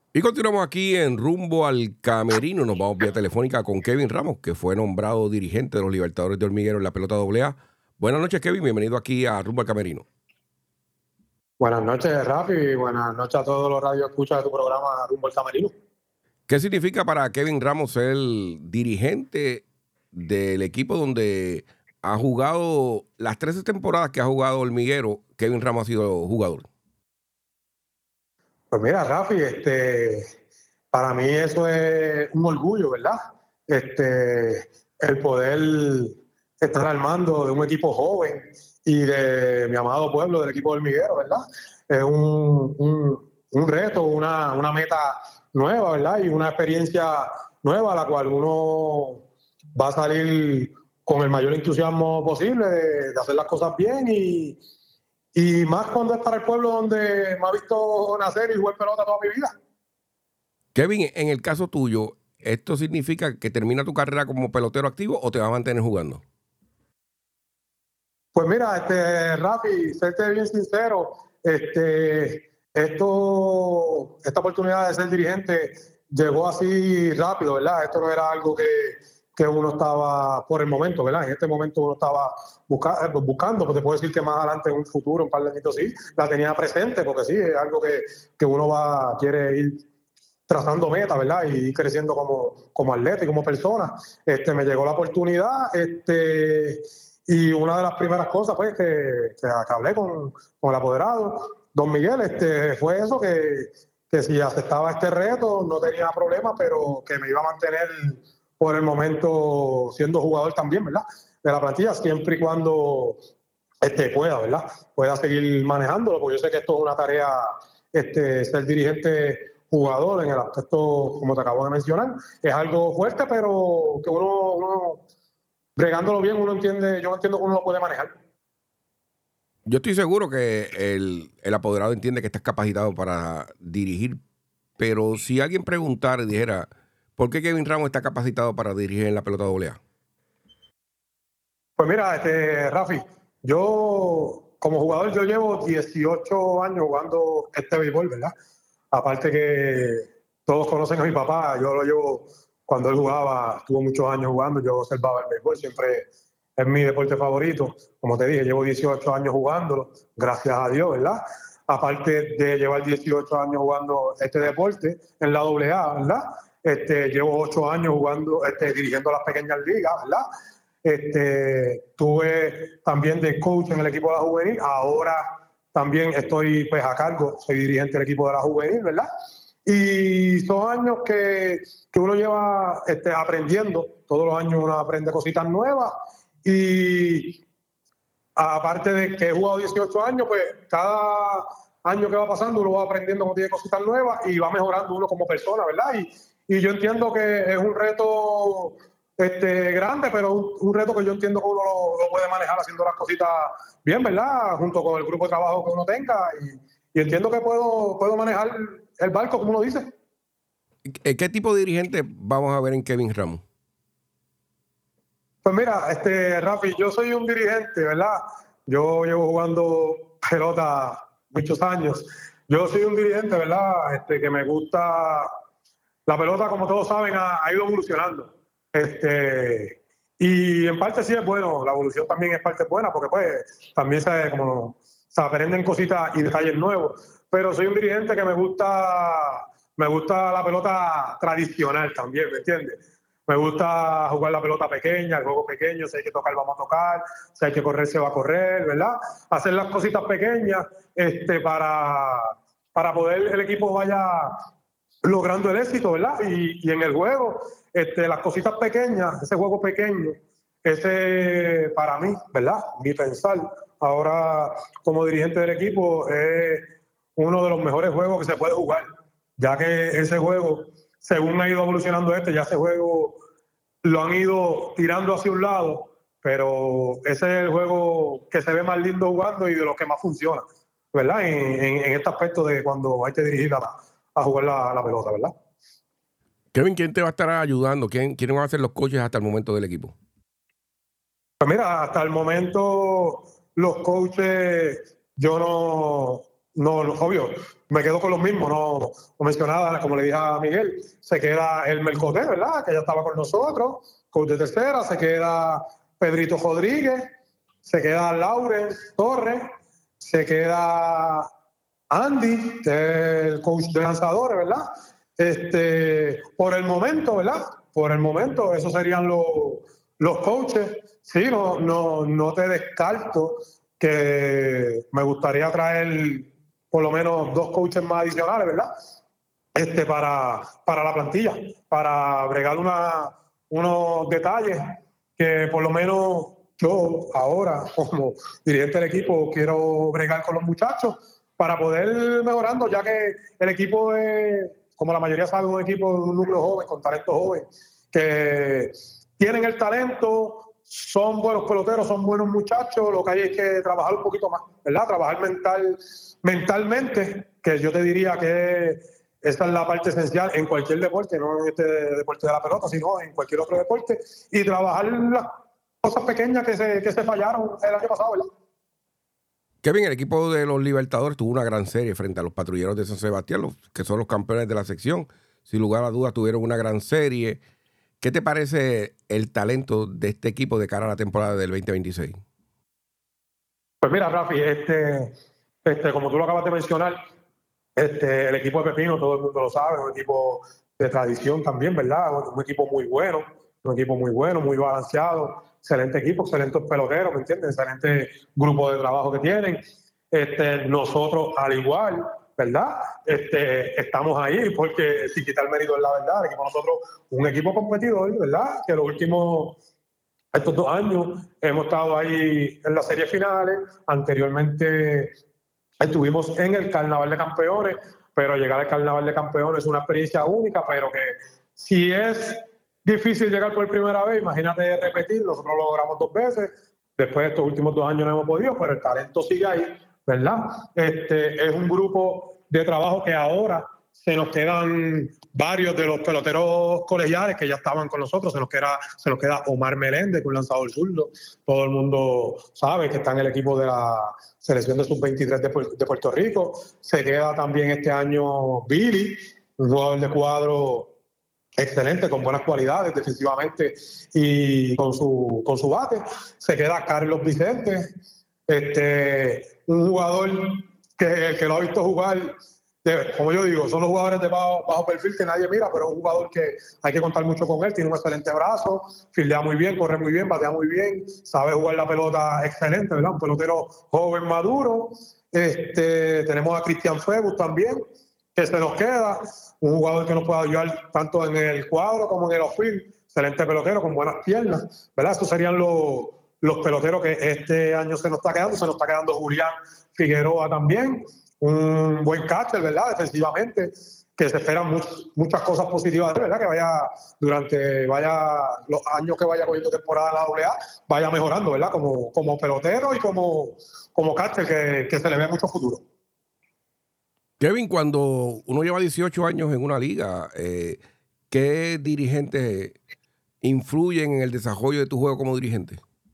Y continuamos aquí en Rumbo al Camerino. Nos vamos vía telefónica con Kevin Ramos, que fue nombrado dirigente de los Libertadores de Hormiguero en la pelota AA. Buenas noches, Kevin. Bienvenido aquí a Rumbo al Camerino. Buenas noches, Rafi. Buenas noches a todos los radioescuchas de tu programa Rumbo al Camerino. ¿Qué significa para Kevin Ramos ser dirigente del equipo donde ha jugado las 13 temporadas que ha jugado Hormiguero? Kevin Ramos ha sido jugador. Pues mira, Rafi, para mí eso es un orgullo, ¿verdad? El poder estar al mando de un equipo joven y de mi amado pueblo, del equipo Hormiguero, ¿verdad? Es un reto, una meta nueva, ¿verdad? Y una experiencia nueva a la cual uno va a salir con el mayor entusiasmo posible de hacer las cosas bien y más cuando es para el pueblo donde me ha visto nacer y jugar pelota toda mi vida. Kevin, en el caso tuyo, ¿esto significa que termina tu carrera como pelotero activo o te vas a mantener jugando? Pues mira, Rafi, serte bien sincero, esta oportunidad de ser dirigente llegó así rápido, ¿verdad? Esto no era algo que uno estaba por el momento, ¿verdad? En este momento uno estaba buscando, pues te puedo decir que más adelante en un futuro, un par de años sí, la tenía presente, porque sí, es algo que uno quiere ir trazando metas, ¿verdad? Y ir creciendo como atleta y como persona. Me llegó la oportunidad, y una de las primeras cosas, pues, que hablé con el apoderado, don Miguel, fue eso, que si aceptaba este reto no tenía problema, pero que me iba a mantener por el momento siendo jugador también, ¿verdad? De la plantilla, siempre y cuando pueda, ¿verdad? Pueda seguir manejándolo, porque yo sé que esto es una tarea, ser dirigente jugador en el aspecto, como te acabo de mencionar, es algo fuerte, pero que uno bregándolo bien, yo entiendo que uno lo puede manejar. Yo estoy seguro que el apoderado entiende que estás capacitado para dirigir, pero si alguien preguntara y dijera, ¿por qué Kevin Ramos está capacitado para dirigir en la pelota AA? Pues mira, Rafi, yo como jugador yo llevo 18 años jugando béisbol, ¿verdad? Aparte que todos conocen a mi papá, yo lo llevo, cuando él jugaba, estuvo muchos años jugando, yo observaba el béisbol, siempre es mi deporte favorito. Como te dije, llevo 18 años jugándolo, gracias a Dios, ¿verdad? Aparte de llevar 18 años jugando este deporte en la AA, ¿verdad? Llevo 8 años jugando, dirigiendo las pequeñas ligas, ¿verdad? Tuve también de coach en el equipo de la juvenil, ahora también estoy pues a cargo, soy dirigente del equipo de la juvenil, ¿verdad? Y son años que uno lleva aprendiendo, todos los años uno aprende cositas nuevas y aparte de que he jugado 18 años, pues cada año que va pasando uno va aprendiendo cómo tiene cositas nuevas y va mejorando uno como persona, ¿verdad? Y yo entiendo que es un reto grande, pero un reto que yo entiendo que uno lo puede manejar haciendo las cositas bien, ¿verdad? Junto con el grupo de trabajo que uno tenga y entiendo que puedo manejar el barco, como uno dice. ¿Qué tipo de dirigente vamos a ver en Kevin Ramos? Pues mira, Rafi, yo soy un dirigente, ¿verdad? Yo llevo jugando pelota muchos años. Yo soy un dirigente, ¿verdad? Que me gusta. La pelota, como todos saben, ha ido evolucionando. Y en parte sí es bueno, la evolución también es parte buena, porque pues también se aprenden cositas y detalles nuevos. Pero soy un dirigente que me gusta la pelota tradicional también, ¿me entiendes? Me gusta jugar la pelota pequeña, el juego pequeño, si hay que tocar, vamos a tocar, si hay que correr, se va a correr, ¿verdad? Hacer las cositas pequeñas para poder el equipo vaya logrando el éxito, ¿verdad? Y en el juego, las cositas pequeñas, ese juego pequeño, ese para mí, ¿verdad? Mi pensar, ahora como dirigente del equipo, es uno de los mejores juegos que se puede jugar, ya que ese juego, según ha ido evolucionando ya ese juego lo han ido tirando hacia un lado, pero ese es el juego que se ve más lindo jugando y de los que más funciona, ¿verdad? En este aspecto de cuando hay que dirigir a jugar la pelota, ¿verdad? Kevin, ¿quién te va a estar ayudando? ¿Quiénes van a ser los coaches hasta el momento del equipo? Pues mira, hasta el momento los coaches, yo no, obvio, me quedo con los mismos, no mencionaba, como le dije a Miguel, se queda el Mercoté, ¿verdad? Que ya estaba con nosotros, coach de tercera, se queda Pedrito Rodríguez, se queda Laurens Torres, se queda Andy, que es el coach de lanzadores, ¿verdad? Por el momento, ¿verdad? Por el momento, esos serían los coaches. Sí, no te descarto que me gustaría traer por lo menos 2 coaches más adicionales, ¿verdad? Para la plantilla, para bregar unos detalles que por lo menos yo ahora, como dirigente del equipo, quiero bregar con los muchachos para poder mejorando, ya que el equipo es, como la mayoría sabe, un equipo de un núcleo joven, con talento joven, que tienen el talento, son buenos peloteros, son buenos muchachos, lo que hay es que trabajar un poquito más, ¿verdad? Trabajar mentalmente, que yo te diría que esa es la parte esencial en cualquier deporte, no en este deporte de la pelota, sino en cualquier otro deporte, y trabajar las cosas pequeñas que se fallaron el año pasado, ¿verdad? Kevin, el equipo de los Libertadores tuvo una gran serie frente a los Patrulleros de San Sebastián, que son los campeones de la sección. Sin lugar a dudas tuvieron una gran serie. ¿Qué te parece el talento de este equipo de cara a la temporada del 2026? Pues mira, Rafi, como tú lo acabas de mencionar, el equipo de Pepino, todo el mundo lo sabe, un equipo de tradición también, ¿verdad? Un equipo muy bueno, muy balanceado, excelente equipo, excelentes peloteros, ¿me entiendes? Excelente grupo de trabajo que tienen. Nosotros, al igual, ¿verdad? Estamos ahí porque, sin quitar mérito, es la verdad, el equipo de nosotros, un equipo competidor, ¿verdad? Que estos 2 años hemos estado ahí en las series finales. Anteriormente estuvimos en el Carnaval de Campeones, pero llegar al Carnaval de Campeones es una experiencia única, pero que si es difícil llegar por primera vez, imagínate repetir. Nosotros lo logramos 2 veces, después de estos últimos 2 años no hemos podido, pero el talento sigue ahí, ¿verdad? Es un grupo de trabajo que ahora se nos quedan varios de los peloteros colegiales que ya estaban con nosotros. Se nos queda Omar Meléndez, un lanzador zurdo. Todo el mundo sabe que está en el equipo de la selección de sub-23 de Puerto Rico. Se queda también este año Billy, un jugador de cuadro excelente, con buenas cualidades defensivamente y con su bate. Se queda Carlos Vicente, un jugador que lo ha visto jugar. Como yo digo, son los jugadores de bajo perfil que nadie mira, pero es un jugador que hay que contar mucho con él. Tiene un excelente brazo, fildea muy bien, corre muy bien, batea muy bien, sabe jugar la pelota excelente, ¿verdad? Un pelotero joven, maduro. Tenemos a Cristian Febus también, que se nos queda, un jugador que nos puede ayudar tanto en el cuadro como en el off-field. Excelente pelotero, con buenas piernas, ¿verdad? Estos serían los peloteros que este año se nos está quedando. Se nos está quedando Julián Figueroa también, un buen catcher, ¿verdad? Defensivamente, que se esperan muchas cosas positivas, ¿verdad? Que durante los años que vaya cogiendo temporada en la AA, vaya mejorando, ¿verdad? Como pelotero y como catcher, que se le ve mucho futuro. Kevin, cuando uno lleva 18 años en una liga, ¿qué dirigentes influyen en el desarrollo de tu juego como dirigente?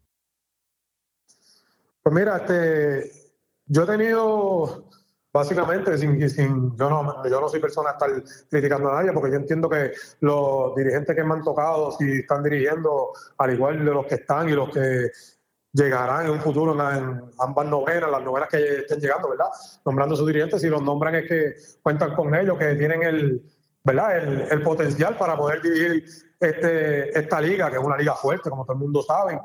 Pues mira, yo he tenido, básicamente, yo no soy persona a estar criticando a nadie, porque yo entiendo que los dirigentes que me han tocado, si están dirigiendo, al igual de los que están y los que llegarán en un futuro en ambas novenas, las novenas que estén llegando, ¿verdad? Nombrando a sus dirigentes, si los nombran es que cuentan con ellos, que tienen ¿verdad? El potencial para poder dirigir esta liga, que es una liga fuerte, como todo el mundo sabe.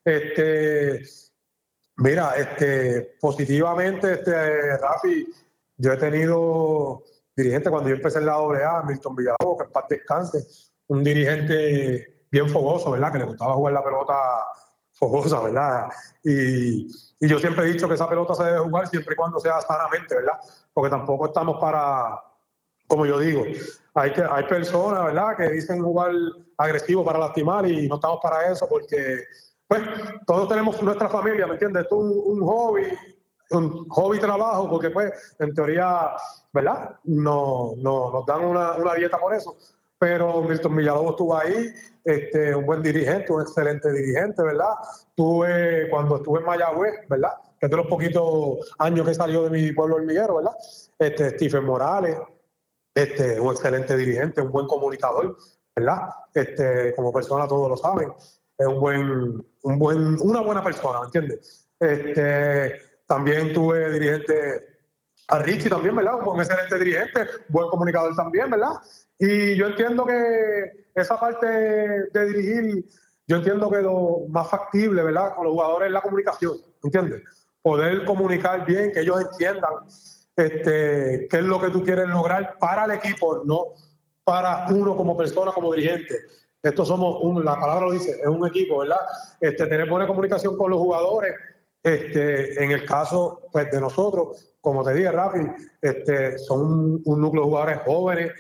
Mira, positivamente, Rafi, yo he tenido dirigentes cuando yo empecé en la AA, Milton Villalobos, que en paz descanse, un dirigente bien fogoso, ¿verdad? Que le gustaba jugar la pelota fogosa, ¿verdad? Y yo siempre he dicho que esa pelota se debe jugar siempre y cuando sea sanamente, ¿verdad? Porque tampoco estamos como yo digo, hay personas, ¿verdad?, que dicen jugar agresivo para lastimar, y no estamos para eso, porque pues todos tenemos nuestra familia, ¿me entiendes? Esto es un hobby trabajo, porque pues en teoría, ¿verdad?, nos dan una dieta por eso. Pero Milton Villalobos estuvo ahí, un buen dirigente, un excelente dirigente, ¿verdad? Cuando estuve en Mayagüez, ¿verdad?, que es de los poquitos años que salió de mi pueblo hormiguero, ¿verdad? Stephen Morales, un excelente dirigente, un buen comunicador, ¿verdad? Como persona todos lo saben, es una buena persona, ¿me entiendes? También tuve dirigente a Richie también, ¿verdad? Un buen excelente dirigente, buen comunicador también, ¿verdad? Y yo entiendo que esa parte de dirigir, yo entiendo que lo más factible, ¿verdad? Con los jugadores es la comunicación, ¿entiendes? Poder comunicar bien, que ellos entiendan qué es lo que tú quieres lograr para el equipo, no para uno como persona, como dirigente. Estos somos, la palabra lo dice, es un equipo, ¿verdad? Tener buena comunicación con los jugadores. En el caso pues, de nosotros, como te dije, Rafi, son un núcleo de jugadores jóvenes,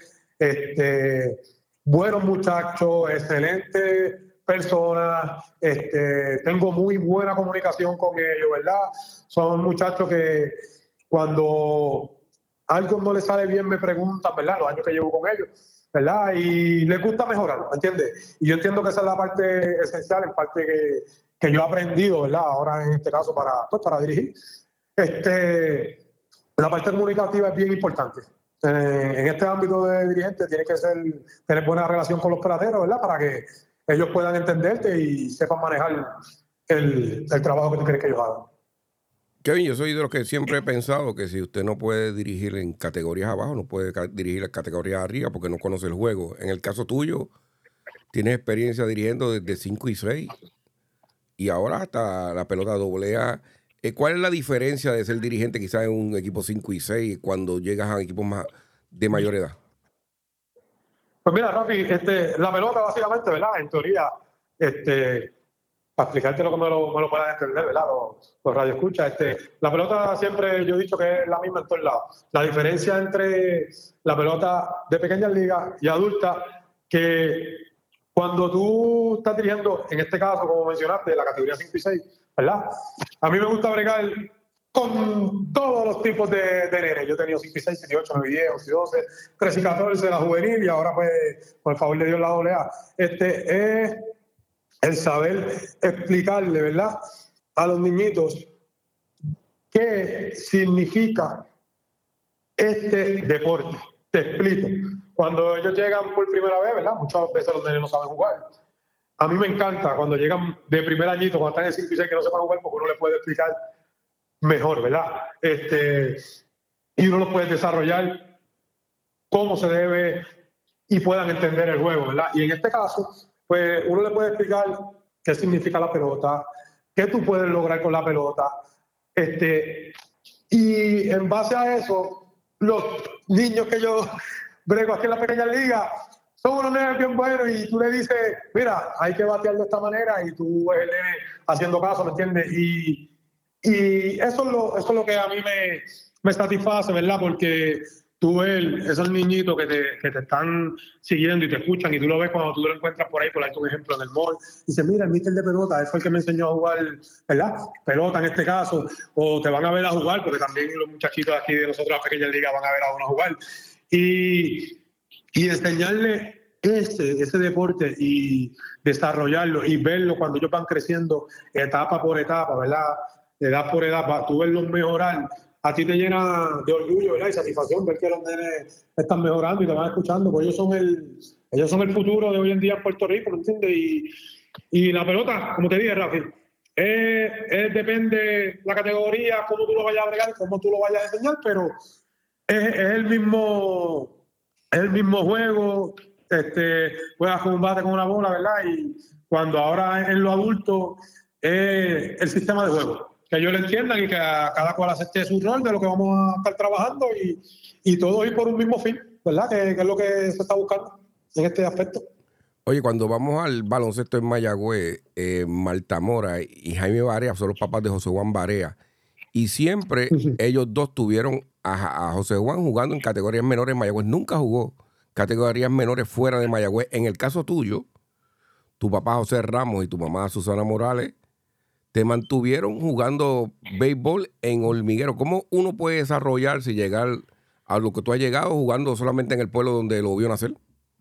buenos muchachos, excelentes personas, tengo muy buena comunicación con ellos, ¿verdad? Son muchachos que cuando algo no les sale bien me preguntan, ¿verdad? Los años que llevo con ellos, ¿verdad? Y les gusta mejorar, ¿me entiendes? Y yo entiendo que esa es la parte esencial, en parte que yo he aprendido, ¿verdad? Ahora en este caso para dirigir. La parte comunicativa es bien importante. En este ámbito de dirigente tiene que tener buena relación con los peloteros, ¿verdad? Para que ellos puedan entenderte y sepan manejar el trabajo que tú quieres que ellos hagan. Kevin, yo soy de los que siempre he pensado que si usted no puede dirigir en categorías abajo, no puede dirigir en categorías arriba porque no conoce el juego. En el caso tuyo, tienes experiencia dirigiendo desde 5 y 6 y ahora hasta la pelota AA. ¿Cuál es la diferencia de ser dirigente quizás en un equipo 5 y 6 cuando llegas a equipos más de mayor edad? Pues mira, Rafi, la pelota básicamente, ¿verdad? En teoría, para explicarte lo que me lo puedan entender, ¿verdad? Los radioescuchas, la pelota siempre yo he dicho que es la misma en todos lados. La diferencia entre la pelota de pequeñas ligas y adulta, que cuando tú estás dirigiendo, en este caso, como mencionaste, la categoría 5 y 6, ¿verdad? A mí me gusta bregar con todos los tipos de nenes. Yo he tenido 5 y 6, 7 y 8, 9 y 10, 11 y 12, 13 y 14, la juvenil, y ahora pues, por favor de Dios, la AA. Es el saber explicarle, ¿verdad?, a los niñitos qué significa este deporte. Te explico. Cuando ellos llegan por primera vez, ¿verdad?, muchas veces los nenes no saben jugar. A mí me encanta cuando llegan de primer añito, cuando están en 5 y 6 que no sepan jugar, porque uno les puede explicar mejor, ¿verdad? Y uno los puede desarrollar cómo se debe y puedan entender el juego, ¿verdad? Y en este caso, pues uno le puede explicar qué significa la pelota, qué tú puedes lograr con la pelota, y en base a eso, los niños que yo brego aquí en la pequeña liga son unos nenes bien buenos y tú le dices, mira, hay que batear de esta manera y tú ves el nene haciendo caso, ¿me entiendes? Y eso es lo que a mí me satisface, ¿verdad? Porque tú ves esos niñitos que te están siguiendo y te escuchan y tú lo ves cuando tú lo encuentras por ahí, por ahí, un ejemplo, en el mall. Y dices, mira, el mister de pelota, él fue el que me enseñó a jugar, ¿verdad? Pelota en este caso. O te van a ver a jugar, porque también los muchachitos aquí de nosotros, las pequeñas ligas, van a ver a uno jugar. Y enseñarle ese deporte y desarrollarlo y verlo cuando ellos van creciendo etapa por etapa, ¿verdad? Edad por edad, para tú verlos mejorar, a ti te llena de orgullo, ¿verdad?, y satisfacción ver que los nenes están mejorando y te van escuchando, porque ellos son el futuro de hoy en día en Puerto Rico, ¿me entiendes? Y la pelota, como te dije, Rafi, depende la categoría, cómo tú lo vayas a agregar, cómo tú lo vayas a enseñar, pero es el mismo juego, juegas con un bate con una bola, ¿verdad? Y cuando ahora en lo adulto es el sistema de juego, que ellos lo entiendan y que cada cual acepte su rol de lo que vamos a estar trabajando y todo ir por un mismo fin, ¿verdad? Que es lo que se está buscando en este aspecto. Oye, cuando vamos al baloncesto en Mayagüez, Marta Mora y Jaime Barea son los papás de José Juan Barea. Y siempre ellos dos tuvieron a José Juan jugando en categorías menores en Mayagüez. Nunca jugó categorías menores fuera de Mayagüez. En el caso tuyo, tu papá José Ramos y tu mamá Susana Morales te mantuvieron jugando béisbol en Hormiguero. ¿Cómo uno puede desarrollarse y llegar a lo que tú has llegado jugando solamente en el pueblo donde lo vio nacer?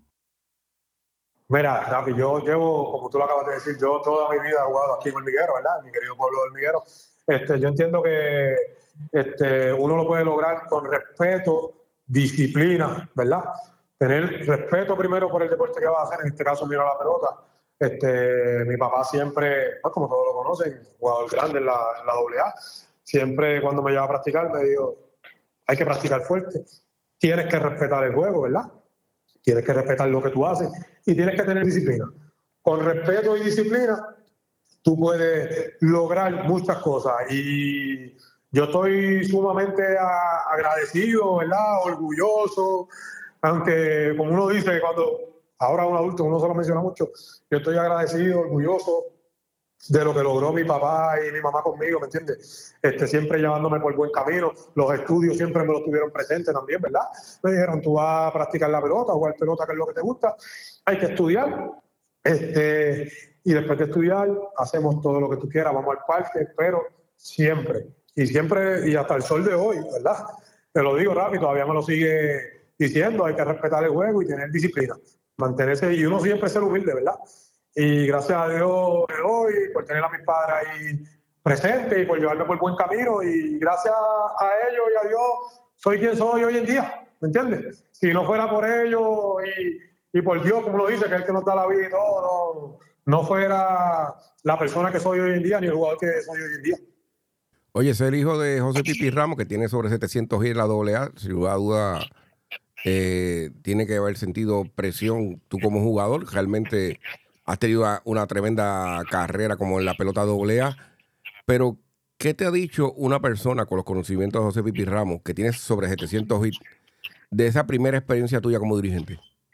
Mira, Rafi, yo llevo, como tú lo acabas de decir, yo toda mi vida he jugado aquí en Hormiguero, ¿verdad? En mi querido pueblo de Hormiguero. Yo entiendo que uno lo puede lograr con respeto, disciplina, ¿verdad? Tener respeto primero por el deporte que va a hacer, en este caso mira la pelota. Mi papá siempre, pues, como todos lo conocen, jugador grande en la AA, siempre cuando me lleva a practicar me dijo, hay que practicar fuerte, tienes que respetar el juego, ¿verdad? Tienes que respetar lo que tú haces y tienes que tener disciplina. Con respeto y disciplina, tú puedes lograr muchas cosas. Y yo estoy sumamente agradecido, ¿verdad? Orgulloso, aunque como uno dice, cuando ahora un adulto, uno se lo menciona mucho, yo estoy agradecido, orgulloso de lo que logró mi papá y mi mamá conmigo, ¿me entiendes? Siempre llevándome por buen camino. Los estudios siempre me los tuvieron presente también, ¿verdad? Me dijeron, tú vas a practicar la pelota, jugar pelota, que es lo que te gusta, hay que estudiar. Y después de estudiar, hacemos todo lo que tú quieras, vamos al parque, pero siempre, y hasta el sol de hoy, ¿verdad? Te lo digo rápido, todavía me lo sigue diciendo, hay que respetar el juego y tener disciplina, mantenerse, y uno siempre ser humilde, ¿verdad? Y gracias a Dios de hoy, por tener a mis padres ahí presentes y por llevarme por buen camino, y gracias a ellos y a Dios soy quien soy hoy en día, ¿me entiendes? Si no fuera por ellos y por Dios, como lo dice, que es el que nos da la vida y todo, no fuera la persona que soy hoy en día, ni el jugador que soy hoy en día. Oye, ser hijo de José Pipi Ramos, que tiene sobre 700 hits en la AA, sin lugar a duda, tiene que haber sentido presión. Tú como jugador realmente has tenido una tremenda carrera como en la pelota AA, pero ¿qué te ha dicho una persona con los conocimientos de José Pipi Ramos, que tiene sobre 700 hits, de esa primera experiencia tuya como dirigente?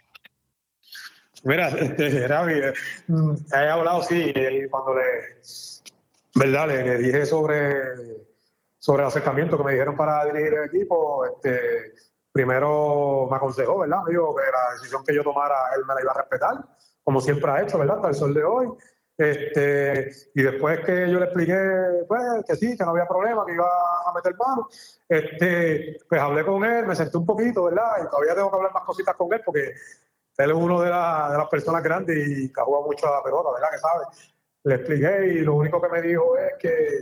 Mira, Ravi, he hablado, sí, cuando ¿verdad? Le dije sobre el acercamiento que me dijeron para dirigir el equipo. Primero me aconsejó, ¿verdad? Me dijo que la decisión que yo tomara, él me la iba a respetar, como siempre ha hecho, ¿verdad? Hasta el sol de hoy. Y después que yo le expliqué, pues, que sí, que no había problema, que iba a meter mano, pues hablé con él, me senté un poquito, ¿verdad? Y todavía tengo que hablar más cositas con él, porque él es uno de las personas grandes y que ha jugado mucho a la pelota, ¿verdad? Que sabe. Le expliqué y lo único que me dijo es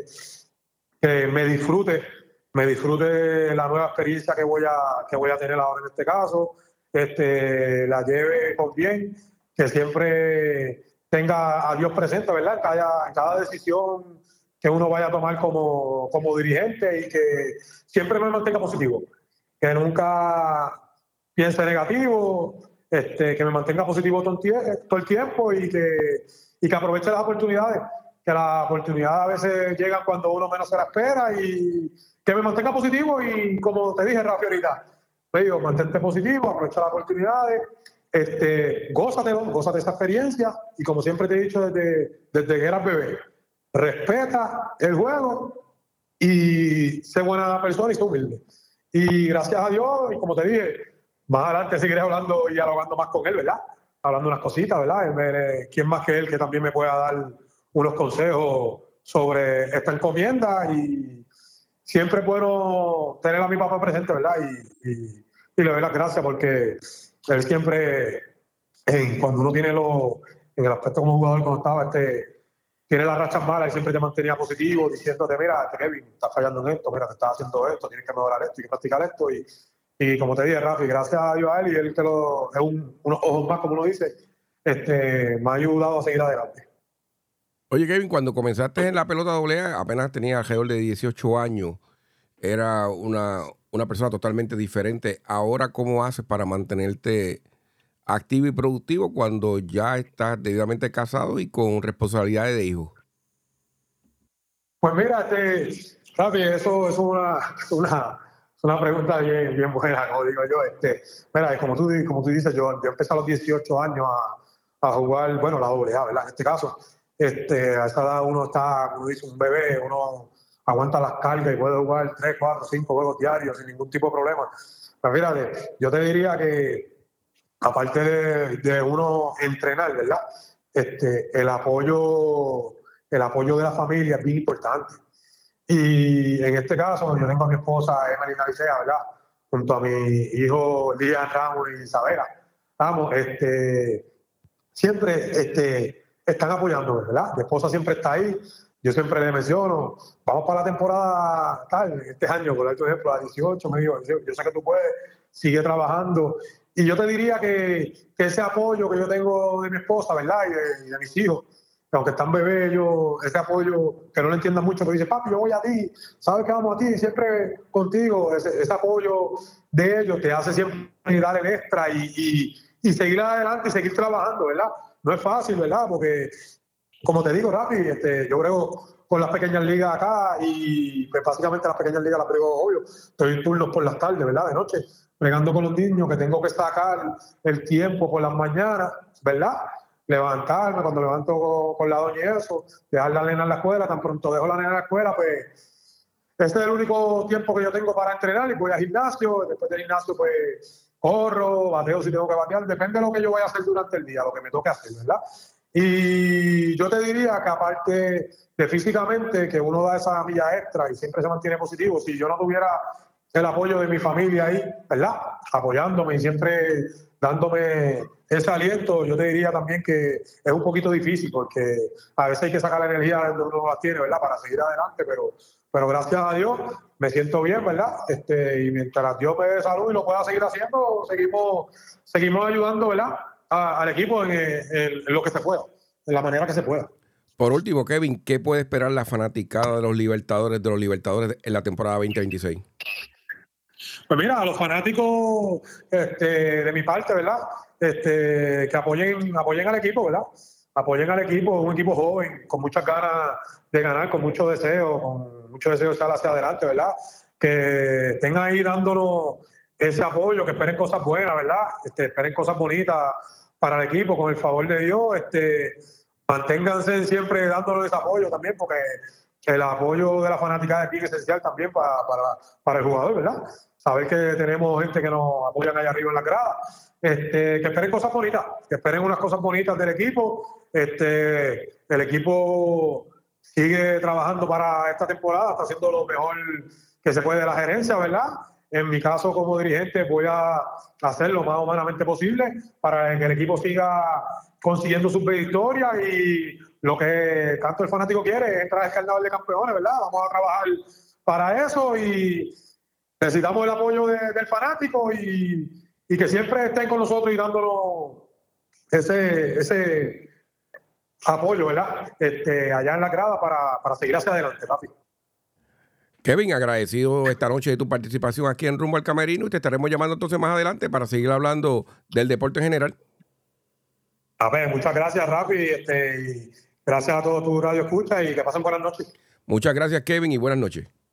que me disfrute la nueva experiencia que voy a tener ahora en este caso, la lleve con bien, que siempre tenga a Dios presente, ¿verdad? En cada decisión que uno vaya a tomar como dirigente, y que siempre me mantenga positivo, que nunca piense negativo, que me mantenga positivo todo el tiempo, y que aproveche las oportunidades, que las oportunidades a veces llegan cuando uno menos se la espera, y que me mantenga positivo. Y como te dije, Rafi, ahorita, te digo, mantente positivo, aprovecha las oportunidades, gózate esa experiencia, y como siempre te he dicho desde que eras bebé, respeta el juego y sé buena persona y sé humilde. Y gracias a Dios, y como te dije, más adelante seguiré hablando y dialogando más con él, ¿verdad? Hablando unas cositas, ¿verdad? ¿Quién más que él que también me pueda dar unos consejos sobre esta encomienda? Y siempre es bueno tener a mi papá presente, ¿verdad? Y le doy las gracias, porque él siempre, cuando uno tiene en el aspecto como jugador, cuando estaba, tiene las rachas malas, y siempre te mantenía positivo, diciéndote, mira, Kevin, estás fallando en esto, mira, te estás haciendo esto, tienes que mejorar esto, tienes que practicar esto. Y como te dije, Rafi, gracias a Dios a él, y él es unos ojos más, como uno dice, me ha ayudado a seguir adelante. Oye, Kevin, cuando comenzaste en la pelota AA, apenas tenías alrededor de 18 años. Era una persona totalmente diferente. Ahora, ¿cómo haces para mantenerte activo y productivo cuando ya estás debidamente casado y con responsabilidades de hijo? Pues mira, Rafi, eso es una pregunta bien, bien buena, como digo yo. Mira, como tú dices, yo empecé a los 18 años a jugar, bueno, la AA, ¿verdad? En este caso, a esa edad uno está, como dice, un bebé, uno aguanta las cargas y puede jugar 3, 4, 5 juegos diarios sin ningún tipo de problema. Pues fíjate, yo te diría que, aparte de uno entrenar, ¿verdad? El apoyo de la familia es bien importante. Y en este caso, yo tengo a mi esposa Emelina Licea, ¿verdad? Junto a mi hijo Lian Ramos y Isabela. Vamos, siempre están apoyándome, ¿verdad? Mi esposa siempre está ahí, yo siempre le menciono, vamos para la temporada tal, este año, por ejemplo, a 18, me dijo, yo sé que tú puedes, sigue trabajando. Y yo te diría que ese apoyo que yo tengo de mi esposa, ¿verdad? Y de mis hijos, que aunque están bebés, ese apoyo que no lo entiendan mucho, pero dice, papi, yo voy a ti, sabes que vamos a ti, siempre contigo, ese apoyo de ellos te hace siempre dar el extra y seguir adelante y seguir trabajando, ¿verdad? No es fácil, ¿verdad? Porque, como te digo, Rafi, yo brego con las pequeñas ligas acá y pues básicamente las pequeñas ligas las brego, obvio, estoy en turnos por las tardes, ¿verdad? De noche, bregando con los niños, que tengo que sacar el tiempo por las mañanas, ¿verdad? Levantarme, cuando levanto con la doña y eso, dejar la nena en la escuela, tan pronto dejo la nena en la escuela, pues ese es el único tiempo que yo tengo para entrenar y voy al gimnasio, después del gimnasio pues corro, bateo si tengo que batear, depende de lo que yo vaya a hacer durante el día, lo que me toque hacer, ¿verdad? Y yo te diría que aparte de físicamente, que uno da esa milla extra y siempre se mantiene positivo, si yo no tuviera el apoyo de mi familia ahí, ¿verdad? Apoyándome y siempre dándome ese aliento, yo te diría también que es un poquito difícil porque a veces hay que sacar la energía de donde uno no la tiene, ¿verdad? Para seguir adelante, pero gracias a Dios me siento bien, ¿verdad? Y mientras Dios me dé salud y lo pueda seguir haciendo, seguimos ayudando, ¿verdad? Al equipo en lo que se pueda, en la manera que se pueda. Por último, Kevin, ¿qué puede esperar la fanaticada de los Libertadores en la temporada 2026? Pues mira, a los fanáticos de mi parte, ¿verdad? Que apoyen al equipo, ¿verdad? Apoyen al equipo, un equipo joven, con muchas ganas de ganar, con mucho deseo de estar hacia adelante, ¿verdad? Que estén ahí dándonos ese apoyo, que esperen cosas buenas, ¿verdad? Esperen cosas bonitas para el equipo, con el favor de Dios, manténganse siempre dándonos ese apoyo también, porque el apoyo de la fanática es bien esencial también para el jugador, ¿verdad? Saber que tenemos gente que nos apoyan allá arriba en la grada. Que esperen cosas bonitas, que esperen unas cosas bonitas del equipo. El equipo sigue trabajando para esta temporada, está haciendo lo mejor que se puede de la gerencia, ¿verdad? En mi caso, como dirigente, voy a hacer lo más humanamente posible para que el equipo siga consiguiendo sus victorias y lo que tanto el fanático quiere es entrar al carnaval de campeones, ¿verdad? Vamos a trabajar para eso y necesitamos el apoyo del fanático y que siempre estén con nosotros y dándonos ese apoyo, ¿verdad? Allá en la grada para seguir hacia adelante, papi. Kevin, agradecido esta noche de tu participación aquí en Rumbo al Camerino y te estaremos llamando entonces más adelante para seguir hablando del deporte en general. A ver, muchas gracias, Rafi, y gracias a todos tus radio escuchas y que pasen buenas noches. Muchas gracias, Kevin, y buenas noches.